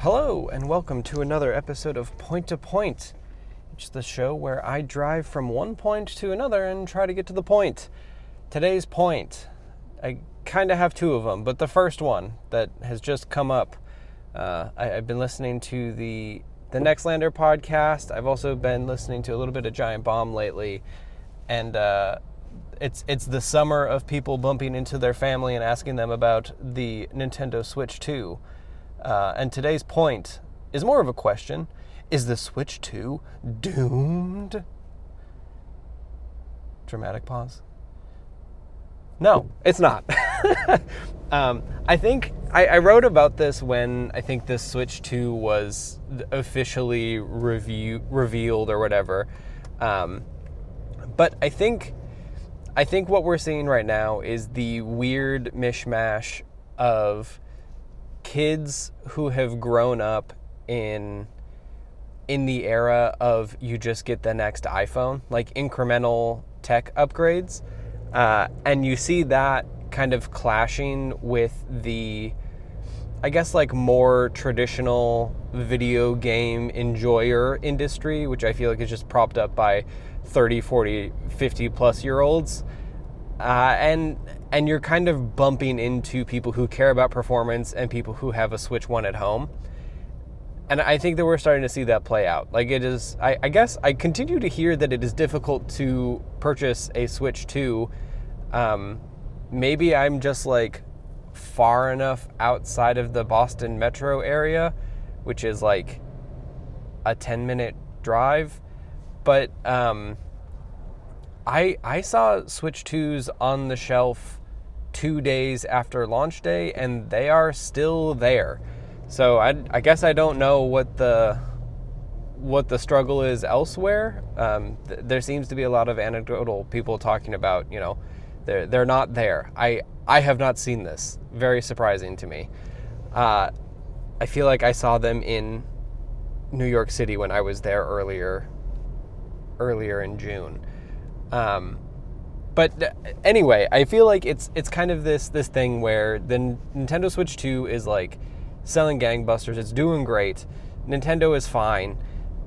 Hello, and welcome to another episode of Point to Point. It's the show where I drive from one point to another and try to get to the point. Today's point, I kind of have two of them, but the first one that has just come up, I've been listening to the Nextlander podcast. I've also been listening to a little bit of Giant Bomb lately, and it's the summer of people bumping into their family and asking them about the Nintendo Switch 2. And today's point is more of a question. Is the Switch 2 doomed? Dramatic pause. No, it's not. I think I wrote about this when I think this Switch 2 was officially revealed or whatever. But I think what we're seeing right now is the weird mishmash of kids who have grown up in the era of you just get the next iPhone, like incremental tech upgrades. And you see that kind of clashing with the, I guess, like more traditional video game enjoyer industry, which I feel like is just propped up by 30, 40, 50 plus year olds. And you're kind of bumping into people who care about performance and people who have a Switch 1 at home. And I think that we're starting to see that play out. Like it is, I guess I continue to hear that it is difficult to purchase a Switch 2. Maybe I'm just like far enough outside of the Boston metro area, which is like a 10-minute drive. But I saw Switch 2s on the shelf 2 days after launch day, and they are still there. So I guess I don't know what the struggle is elsewhere. There seems to be a lot of anecdotal people talking about, you know, they're not there. I have not seen this. Very surprising to me. I feel like I saw them in New York City when I was there earlier in June. But anyway, I feel like it's kind of this thing where the Nintendo Switch 2 is like selling gangbusters. It's doing great. Nintendo is fine.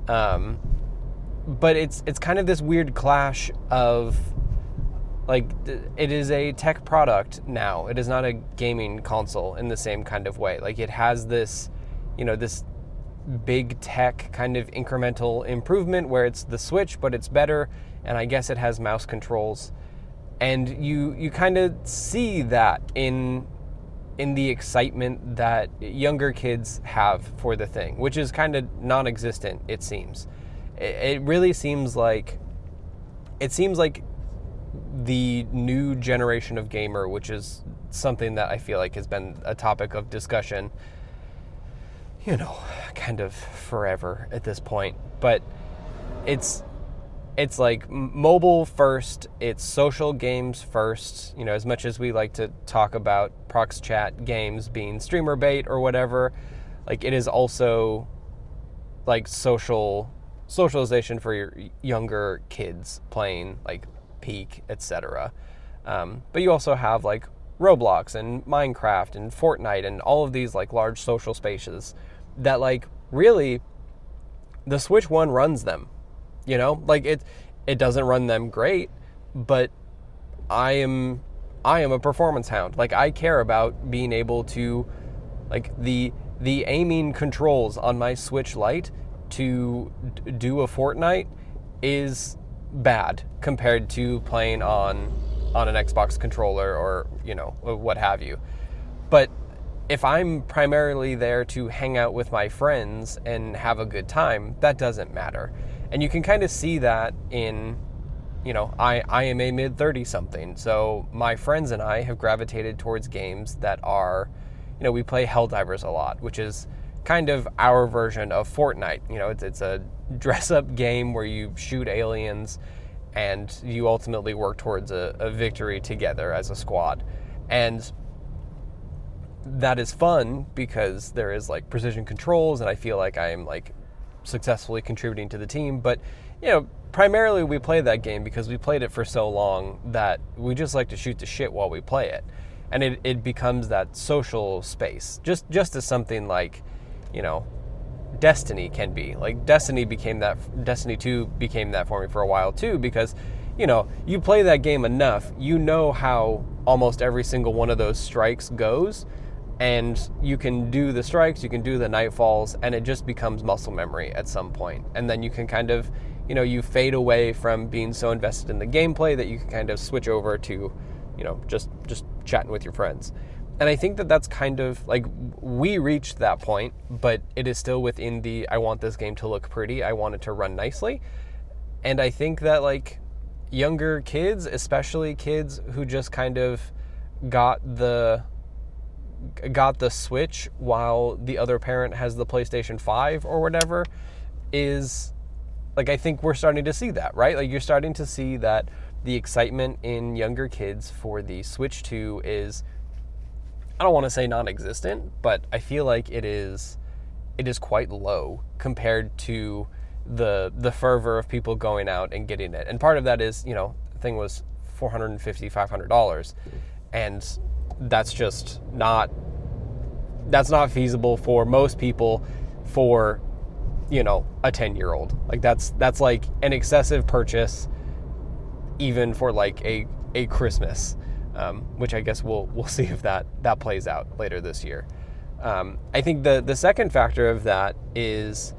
But it's kind of this weird clash of like it is a tech product now. It is not a gaming console in the same kind of way. Like it has this, you know, this big tech kind of incremental improvement where it's the Switch, but it's better. And I guess it has mouse controls. And you kind of see that in the excitement that younger kids have for the thing, which is kind of non-existent, it seems. It really seems like the new generation of gamer, which is something that I feel like has been a topic of discussion, you know, kind of forever at this point. But it's like mobile first, it's social games first, you know, as much as we like to talk about prox chat games being streamer bait or whatever, like it is also like socialization for your younger kids playing like Peak, etc. But you also have like Roblox and Minecraft and Fortnite and all of these like large social spaces that like really the Switch 1 runs them. You know, like it doesn't run them great, but I am a performance hound. Like I care about being able to, like the aiming controls on my Switch Lite to do a Fortnite is bad compared to playing on an Xbox controller or, you know, what have you. But if I'm primarily there to hang out with my friends and have a good time, that doesn't matter. And you can kind of see that in, you know, I am a mid-30 something, so my friends and I have gravitated towards games that are, you know, we play Helldivers a lot, which is kind of our version of Fortnite. You know, it's a dress-up game where you shoot aliens and you ultimately work towards a victory together as a squad. And that is fun because there is like precision controls and I feel like I am like successfully contributing to the team. But, you know, primarily we play that game because we played it for so long that we just like to shoot the shit while we play it. And it becomes that social space, just as something like, Destiny can be. Like Destiny 2 became that for me for a while too, because you play that game enough, how almost every single one of those strikes goes, and you can do the strikes, you can do the nightfalls, and it just becomes muscle memory at some point. And then you can kind of, you fade away from being so invested in the gameplay that you can kind of switch over to, just chatting with your friends. And I think that that's kind of like, we reached that point, but it is still within I want this game to look pretty, I want it to run nicely. And I think that like younger kids, especially kids who just kind of got the Switch while the other parent has the PlayStation 5 or whatever, is like, I think we're starting to see that, right? Like you're starting to see that the excitement in younger kids for the Switch 2 is, I don't want to say non-existent, but I feel like it is quite low compared to the fervor of people going out and getting it. And part of that is, the thing was $450, $500, and that's not feasible for most people for, a 10-year-old. Like that's like an excessive purchase even for like a Christmas. Which I guess we'll see if that plays out later this year. I think the second factor of that is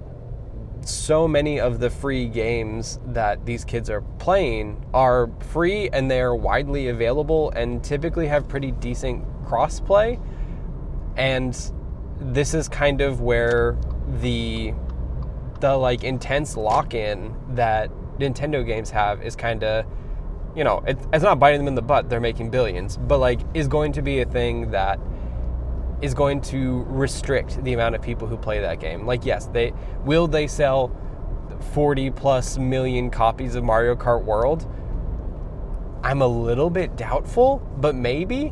so many of the free games that these kids are playing are free, and they're widely available and typically have pretty decent crossplay. And this is kind of where the like intense lock-in that Nintendo games have is kind of, it's not biting them in the butt, they're making billions, but like is going to be a thing that is going to restrict the amount of people who play that game. Like, yes, they sell 40 plus million copies of Mario Kart World? I'm a little bit doubtful, but maybe.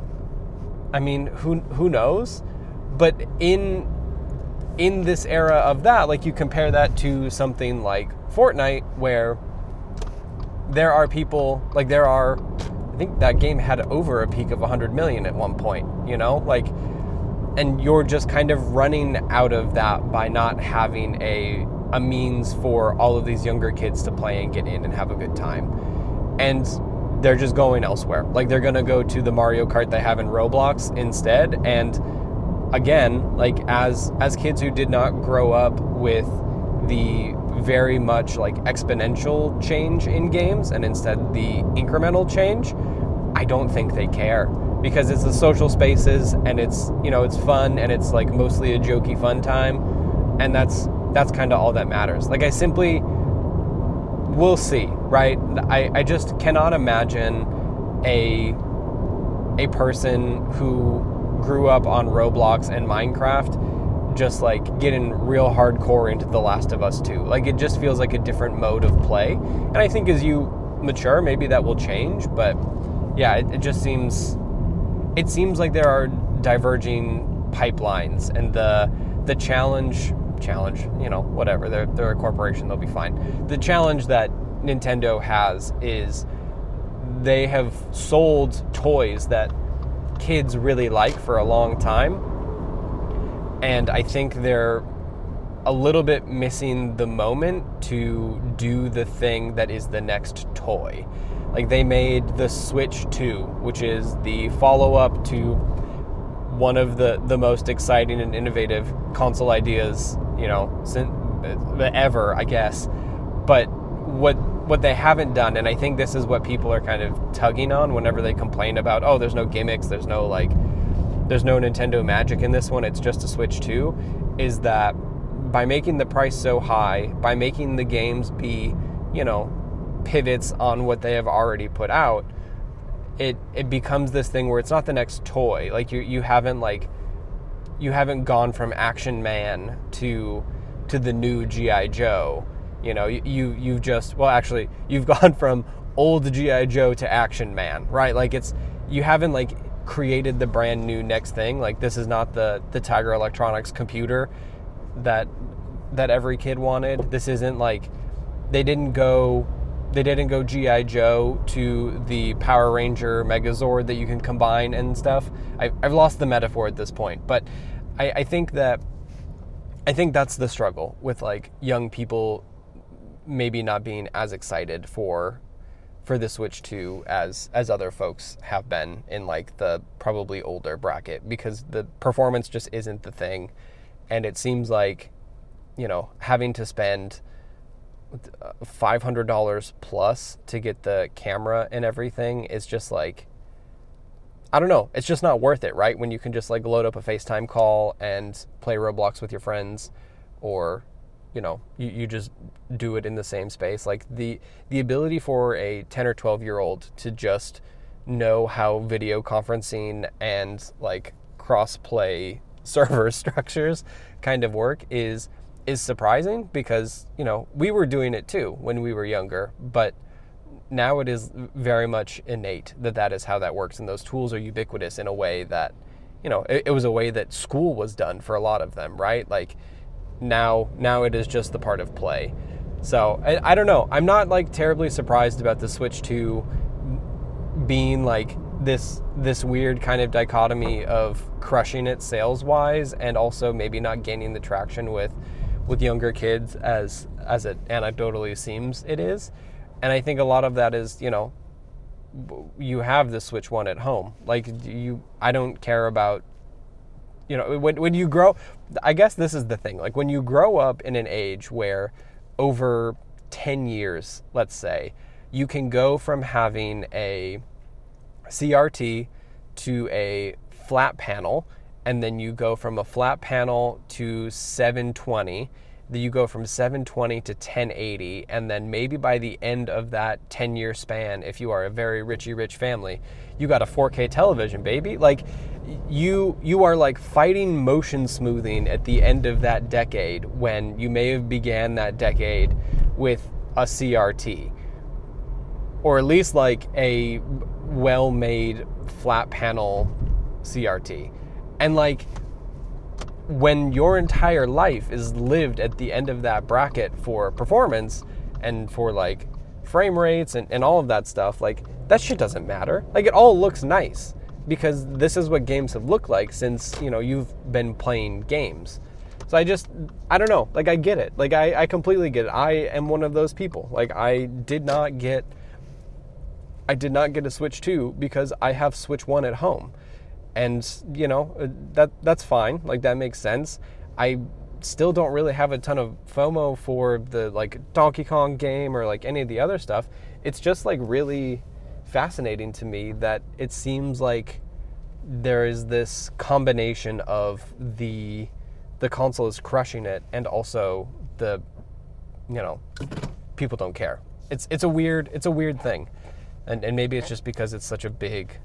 I mean, who knows? But in this era of that, like you compare that to something like Fortnite, where there are people, like I think that game had over a peak of 100 million at one point, like, and you're just kind of running out of that by not having a means for all of these younger kids to play and get in and have a good time. And they're just going elsewhere. Like they're going to go to the Mario Kart they have in Roblox instead. And again, like as kids who did not grow up with the very much like exponential change in games and instead the incremental change, I don't think they care, because it's the social spaces and it's, it's fun and it's like mostly a jokey fun time, and that's kind of all that matters. Like we'll see, right? I just cannot imagine a person who grew up on Roblox and Minecraft just like getting real hardcore into The Last of Us 2. Like it just feels like a different mode of play. And I think as you mature, maybe that will change. But yeah, it seems like there are diverging pipelines, and the challenge, whatever. They're a corporation, they'll be fine. The challenge that Nintendo has is they have sold toys that kids really like for a long time. And I think they're a little bit missing the moment to do the thing that is the next toy. Like they made the Switch 2, which is the follow-up to one of the most exciting and innovative console ideas, since ever, I guess. But what they haven't done, and I think this is what people are kind of tugging on whenever they complain about, oh, there's no gimmicks, there's no Nintendo magic in this one, it's just a Switch 2, is that by making the price so high, by making the games be, pivots on what they have already put out, it becomes this thing where it's not the next toy. Like you haven't gone from Action Man to the new G.I. Joe. You've just, well, actually, you've gone from old G.I. Joe to Action Man, right? Like you haven't created the brand new next thing. Like this is not the Tiger Electronics computer that every kid wanted. This isn't like they didn't go G.I. Joe to the Power Ranger Megazord that you can combine and stuff. I've lost the metaphor at this point, but I think that I think that's the struggle with like young people maybe not being as excited for the Switch 2 as other folks have been in like the probably older bracket, because the performance just isn't the thing. And it seems like, you know, having to spend $500 plus to get the camera and everything is just like, I don't know, it's just not worth it, right? When you can just like load up a FaceTime call and play Roblox with your friends, or, you know, you just do it in the same space. Like the ability for a 10 or 12-year-old to just know how video conferencing and like cross-play server structures kind of work is surprising, because, you know, we were doing it too when we were younger, but now it is very much innate that is how that works, and those tools are ubiquitous in a way that, you know, it was a way that school was done for a lot of them, right? Like now it is just the part of play. So I don't know. I'm not like terribly surprised about the Switch 2 being like this weird kind of dichotomy of crushing it sales wise, and also maybe not gaining the traction with younger kids as it anecdotally seems it is. And I think a lot of that is, you know, you have the Switch 1 at home. Like I don't care about, you know, when you grow, I guess this is the thing. Like when you grow up in an age where over 10 years, let's say, you can go from having a CRT to a flat panel, and then you go from a flat panel to 720, then you go from 720 to 1080, and then maybe by the end of that 10-year span, if you are a very rich family, you got a 4K television, baby. Like you are like fighting motion smoothing at the end of that decade, when you may have began that decade with a CRT, or at least like a well-made flat panel CRT. And like when your entire life is lived at the end of that bracket for performance and for like frame rates and all of that stuff, like that shit doesn't matter. Like it all looks nice because this is what games have looked like since, you know, you've been playing games. So I don't know, like I get it. Like I completely get it. I am one of those people. Like I did not get a Switch 2 because I have Switch 1 at home. And, you know, that's fine. Like, that makes sense. I still don't really have a ton of FOMO for the, like, Donkey Kong game or, like, any of the other stuff. It's just, like, really fascinating to me that it seems like there is this combination of the console is crushing it, and also the, you know, people don't care. It's a weird thing. And maybe it's just because it's such a big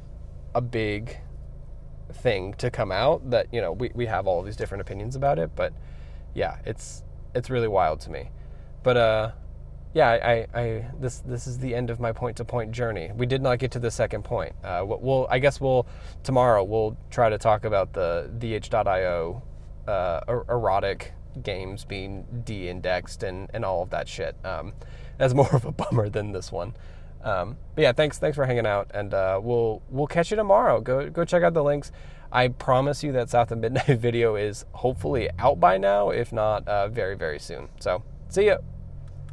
thing to come out that, you know, we have all these different opinions about it. But yeah, it's really wild to me. But yeah, this is the end of my point-to-point journey. We did not get to the second point. I guess tomorrow we'll try to talk about the itch.io erotic games being de-indexed and all of that shit. That's more of a bummer than this one. But yeah, thanks for hanging out, and we'll catch you tomorrow. Go check out the links. I promise you that South of Midnight video is hopefully out by now, if not very, very soon. So see ya.